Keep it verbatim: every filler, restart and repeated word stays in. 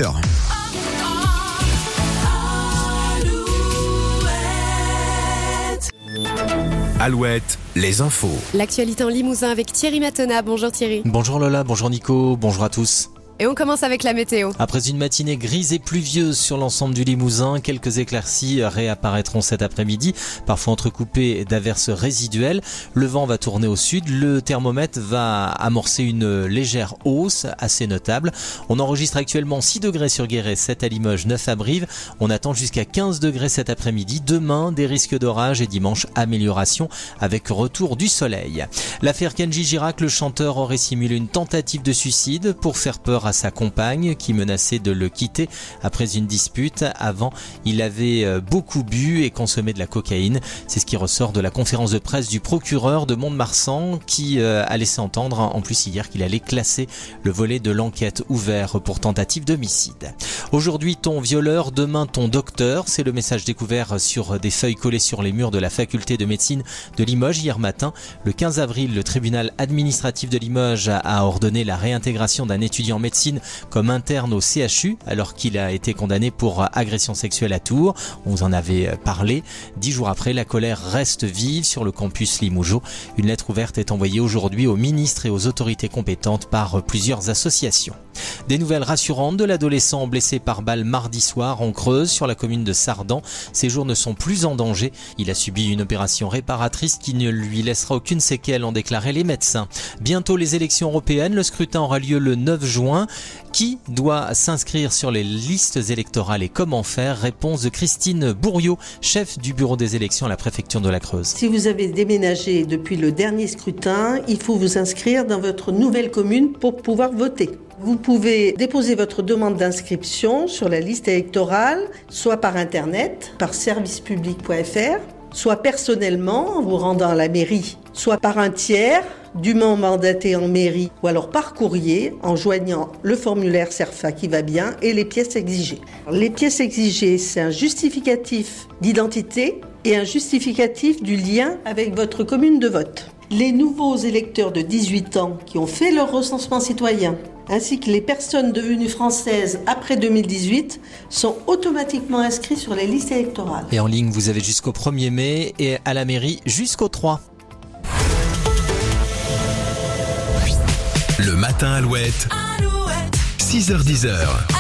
heures. Alouette, les infos. L'actualité en Limousin avec Thierry Matena. Bonjour Thierry. Bonjour Lola, bonjour Nico, bonjour à tous. Et on commence avec la météo. Après une matinée grise et pluvieuse sur l'ensemble du Limousin, quelques éclaircies réapparaîtront cet après-midi, parfois entrecoupées d'averses résiduelles. Le vent va tourner au sud, le thermomètre va amorcer une légère hausse assez notable. On enregistre actuellement six degrés sur Guéret, sept à Limoges, neuf à Brive. On attend jusqu'à quinze degrés cet après-midi. Demain, des risques d'orage et dimanche, amélioration avec retour du soleil. L'affaire Kenji Girac, le chanteur aurait simulé une tentative de suicide pour faire peur à sa compagne qui menaçait de le quitter après une dispute. Avant, il avait beaucoup bu et consommé de la cocaïne. C'est ce qui ressort de la conférence de presse du procureur de Mont-de-Marsan qui a laissé entendre en plus hier qu'il allait classer le volet de l'enquête ouvert pour tentative d'homicide. Aujourd'hui, ton violeur, demain ton docteur. C'est le message découvert sur des feuilles collées sur les murs de la faculté de médecine de Limoges hier matin. Le quinze avril, le tribunal administratif de Limoges a ordonné la réintégration d'un étudiant en médecine comme interne au C H U alors qu'il a été condamné pour agression sexuelle à Tours. On vous en avait parlé. Dix jours après, la colère reste vive sur le campus Limougeot. Une lettre ouverte est envoyée aujourd'hui aux ministres et aux autorités compétentes par plusieurs associations. Des nouvelles rassurantes de l'adolescent blessé par balle mardi soir en Creuse sur la commune de Sardan. Ses jours ne sont plus en danger. Il a subi une opération réparatrice qui ne lui laissera aucune séquelle, ont déclaré les médecins. Bientôt les élections européennes. Le scrutin aura lieu le neuf juin. Qui doit s'inscrire sur les listes électorales et comment faire? Réponse de Christine Bourriot, chef du bureau des élections à la préfecture de la Creuse. Si vous avez déménagé depuis le dernier scrutin, il faut vous inscrire dans votre nouvelle commune pour pouvoir voter. Vous pouvez déposer votre demande d'inscription sur la liste électorale, soit par internet, par servicepublic point f r, soit personnellement en vous rendant à la mairie, soit par un tiers dûment mandaté en mairie, ou alors par courrier en joignant le formulaire CERFA qui va bien et les pièces exigées. Les pièces exigées, c'est un justificatif d'identité et un justificatif du lien avec votre commune de vote. Les nouveaux électeurs de dix-huit ans qui ont fait leur recensement citoyen, ainsi que les personnes devenues françaises après deux mille dix-huit, sont automatiquement inscrits sur les listes électorales. Et en ligne, vous avez jusqu'au premier mai et à la mairie jusqu'au trois. Le matin Alouette, Alouette. six heures dix.